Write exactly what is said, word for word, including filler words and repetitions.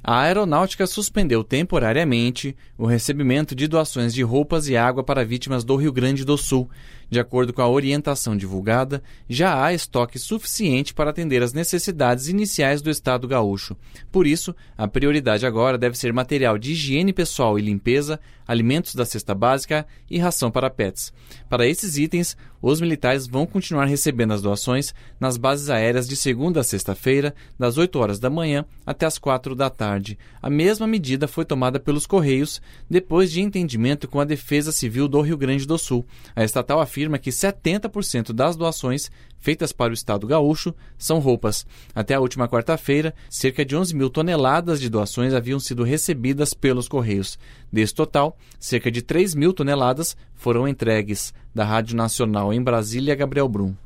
A Aeronáutica suspendeu temporariamente o recebimento de doações de roupas e água para vítimas do Rio Grande do Sul. De acordo com a orientação divulgada, já há estoque suficiente para atender às necessidades iniciais do estado gaúcho. Por isso, a prioridade agora deve ser material de higiene pessoal e limpeza, alimentos da cesta básica e ração para pets. Para esses itens, os militares vão continuar recebendo as doações nas bases aéreas de segunda a sexta-feira, das oito horas da manhã até as quatro da tarde. A mesma medida foi tomada pelos Correios, depois de entendimento com a Defesa Civil do Rio Grande do Sul. A estatal afirma que setenta por cento das doações feitas para o estado gaúcho são roupas. Até a última quarta-feira, cerca de onze mil toneladas de doações haviam sido recebidas pelos Correios. Desse total, cerca de três mil toneladas foram entregues. Da Rádio Nacional em Brasília, Gabriel Brum.